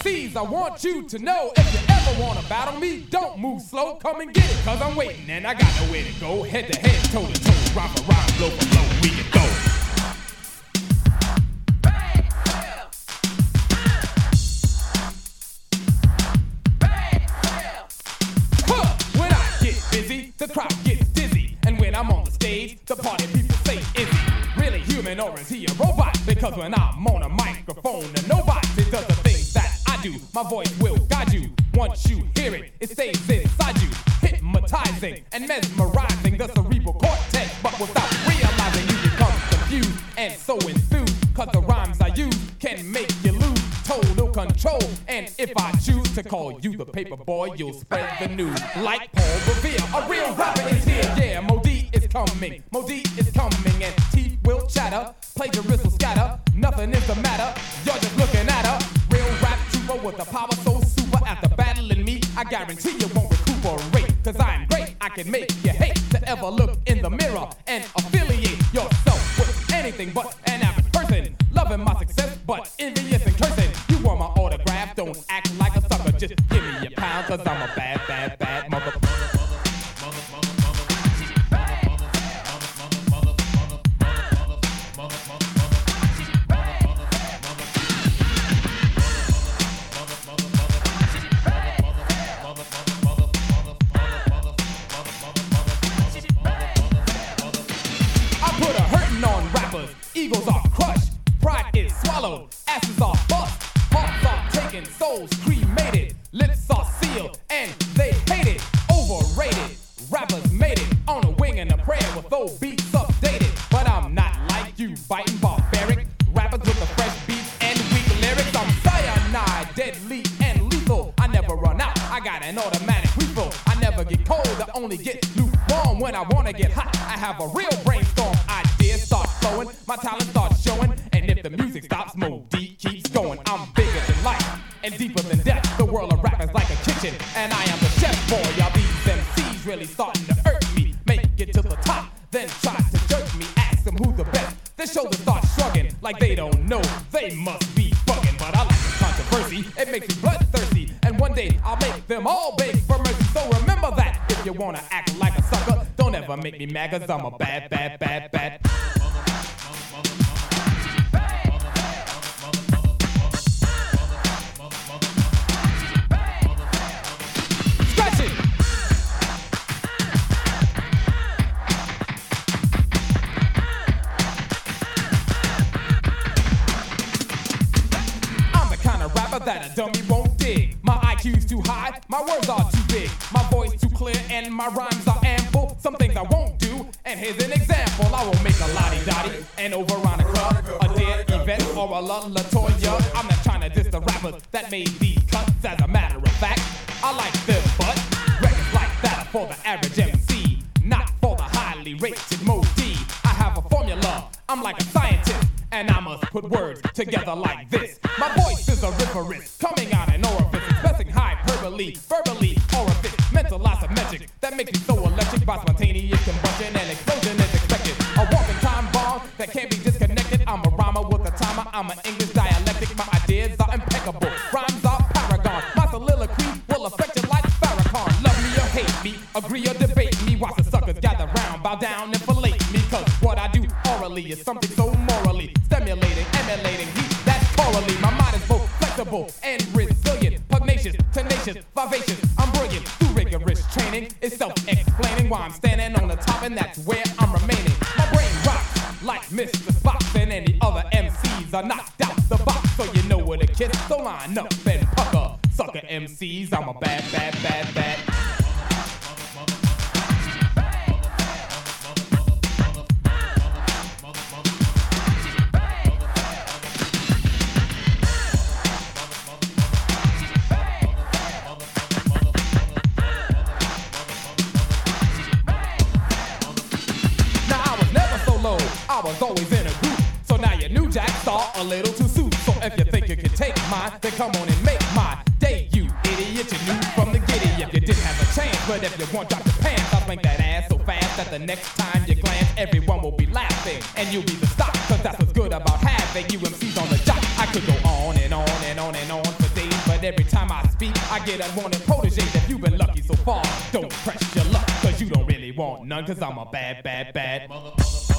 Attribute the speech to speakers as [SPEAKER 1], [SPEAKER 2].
[SPEAKER 1] MCs, I want you to know, if you ever wanna battle me, don't move slow, come and get it, cause I'm waiting and I got nowhere to go. Head to head, toe to toe, rhyme for rhyme, blow for blow, we can go. When I get busy, the crowd gets dizzy, and when I'm on the stage, the party people say, is he really human or is he a robot? Because when I'm on a microphone, and nobody does the things that I do, my voice will guide you. Once you hear it, it stays inside you, hypnotizing and mesmerizing the cerebral cortex. But without realizing, you become confused and so enthused, cause the rhymes I use can make you lose total control. And if I choose to call you the paper boy, you'll spread the news like Paul Revere. A real rapper is here, yeah, Mo-D is coming. Mo-D is coming and teeth will chatter, plagiarism will scatter, nothing is the matter, you're just looking at her. Real rap trooper with a power so super, after battling me, I guarantee you won't recuperate, cause I'm great, I can make you hate to ever look in the mirror and affiliate yourself with anything but an average person, loving my success but envious and cursing. You want my autograph, don't act like a sucker, just give me a pound, cause I'm a bad, bad, bad mother. Egos are crushed, pride is swallowed, asses are bust, hearts are taken, souls cremated, lips are sealed, and they hate it. Overrated, rappers made it on a wing and a prayer with old beats updated. But I'm not like you, biting barbaric rappers with the fresh beats and weak lyrics. I'm cyanide, deadly and lethal. I never run out, I got an automatic refill. I never get cold, I only get lukewarm. When I wanna get hot, I have a real brainstorm. Ideas start flowing, my talent starts showing, and if the music stops, Mo-D keeps going. I'm bigger than life and deeper than death. The world of rap is like a kitchen, and I am the chef boy. Y'all these MCs really starting to irk me. Make it to the top, then try to jerk me. Ask them who's the best, their shoulders start shrugging like they don't know, they must be bugging. But I like the controversy, it makes me bloodthirsty, and one day I'll make them all beg for mercy. So remember that, if you wanna act like a sucker, don't ever make me mad, cause I'm a bad, bad, bad, bad. That a dummy won't dig. My IQ's too high, my words are too big, my voice too clear, and my rhymes are ample. Some things I won't do, and here's an example. I won't make a lottie-dottie and over Veronica, a dead event or a LaToya. I'm not trying to diss the rappers that made these cuts. As a matter of fact, I like them, but records like that are for the average MC, not for the highly rated Mo-D. I have a formula, I'm like a scientist, and I must put words together like this. My voice is a riverist, coming out an orifice, expressing hyperbole, verbally orifice, mental loss of magic that makes me so electric. By spontaneous combustion and explosion is expected. A walking time bomb that can't be disconnected. I'm a rhymer with a timer, I'm an English dialectic. My ideas are impeccable, rhymes are paragon. My soliloquy will affect you like Farrakhan. Love me or hate me, agree or debate me. Watch the suckers gather round, bow down and fillet me, cause what I do orally is something so morally stimulating, emulating heat that's corally. My mind is both flexible and resilient, pugnacious, tenacious, vivacious. I'm brilliant through rigorous training. It's self-explaining why I'm standing on the top, and that's where I'm remaining. My brain rocks like Mr. Spock, and any other MCs are knocked out the box. So you know where to kiss, so line up and pucker. Sucker MCs, I'm a bad, bad, bad, bad. I was always in a group, so now your new jack star a little too soon. So if you think you can take mine, then come on and make my day, you idiot. You knew from the giddy if you didn't have a chance. But if you want drop your pants, I'll swing that ass so fast that the next time you glance, everyone will be laughing, and you'll be the stock, cause that's what's good about having you MCs on the job. I could go on and on and on and on for days, but every time I speak, I get unwanted proteges. If you've been lucky so far, don't press your luck, cause you don't really want none. Cause I'm a bad, bad, bad motherfucker.